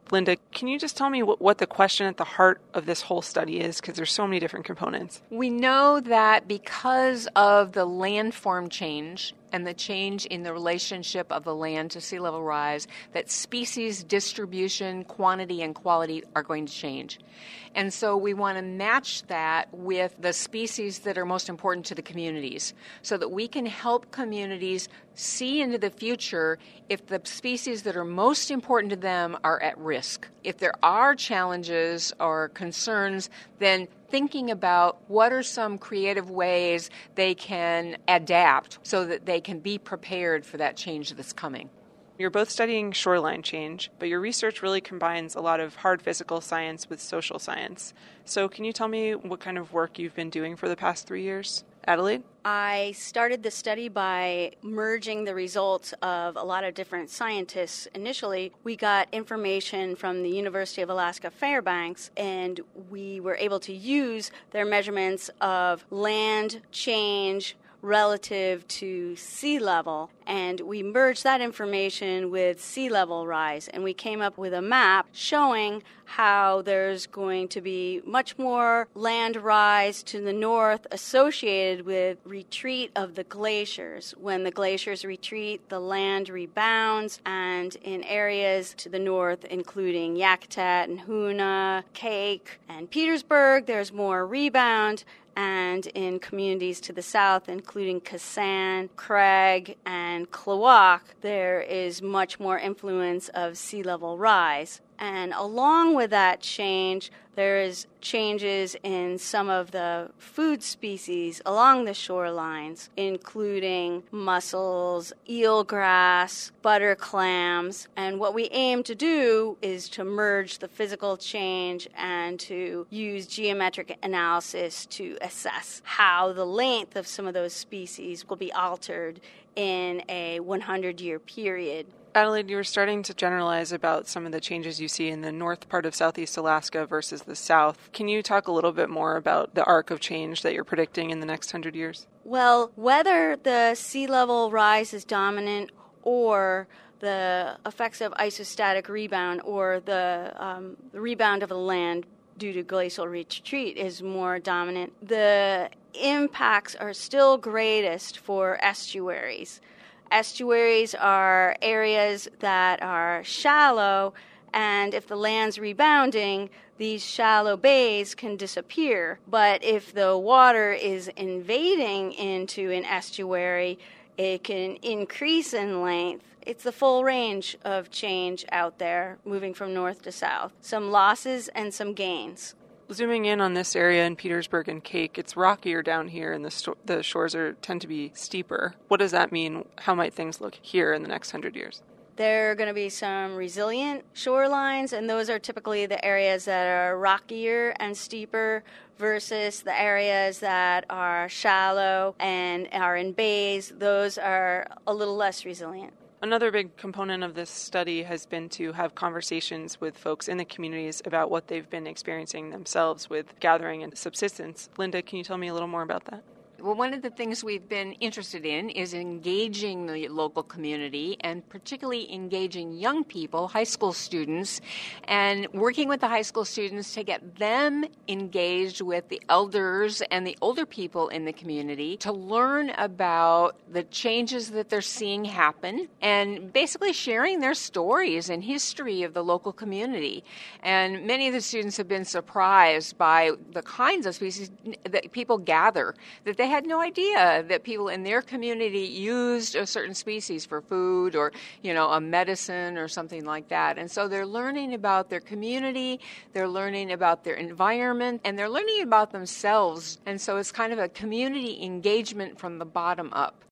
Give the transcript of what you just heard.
Linda, can you just tell me what the question at the heart of this whole study is? Because there's so many different components. We know that because of the landform change and the change in the relationship of the land to sea level rise, that species distribution, quantity, and quality are going to change. And so we want to match that with the species that are most important to the communities so that we can help communities see into the future if the species that are most important to them are at risk. If there are challenges or concerns, then thinking about what are some creative ways they can adapt so that they can be prepared for that change that's coming. You're both studying shoreline change, but your research really combines a lot of hard physical science with social science. So can you tell me what kind of work you've been doing for the past 3 years? Adelaide? I started the study by merging the results of a lot of different scientists. Initially, we got information from the University of Alaska Fairbanks, and we were able to use their measurements of land change relative to sea level, and we merged that information with sea level rise, and we came up with a map showing how there's going to be much more land rise to the north associated with retreat of the glaciers. When the glaciers retreat, the land rebounds, and in areas to the north, including Yakutat and Hoonah, Cake, and Petersburg, there's more rebound. And in communities to the south, including Kasan, Craig, and Klawock, there is much more influence of sea level rise. And along with that change, there is changes in some of the food species along the shorelines, including mussels, eelgrass, butter clams. And what we aim to do is to merge the physical change and to use geometric analysis to assess how the length of some of those species will be altered in a 100-year period. Adelaide, you were starting to generalize about some of the changes you see in the north part of Southeast Alaska versus the south. Can you talk a little bit more about the arc of change that you're predicting in the next 100 years? Well, whether the sea level rise is dominant or the effects of isostatic rebound or the rebound of the land due to glacial retreat is more dominant, the impacts are still greatest for estuaries. Estuaries are areas that are shallow, and if the land's rebounding, these shallow bays can disappear. But if the water is invading into an estuary, it can increase in length. It's the full range of change out there, moving from north to south. Some losses and some gains. Zooming in on this area in Petersburg and Cake, it's rockier down here and the shores tend to be steeper. What does that mean? How might things look here in the next 100 years? There are going to be some resilient shorelines, and those are typically the areas that are rockier and steeper versus the areas that are shallow and are in bays. Those are a little less resilient. Another big component of this study has been to have conversations with folks in the communities about what they've been experiencing themselves with gathering and subsistence. Linda, can you tell me a little more about that? Well, one of the things we've been interested in is engaging the local community and particularly engaging young people, high school students, and working with the high school students to get them engaged with the elders and the older people in the community to learn about the changes that they're seeing happen and basically sharing their stories and history of the local community. And many of the students have been surprised by the kinds of species that people gather, that they had no idea that people in their community used a certain species for food or, a medicine or something like that. And so they're learning about their community, they're learning about their environment, and they're learning about themselves. And so it's kind of a community engagement from the bottom up.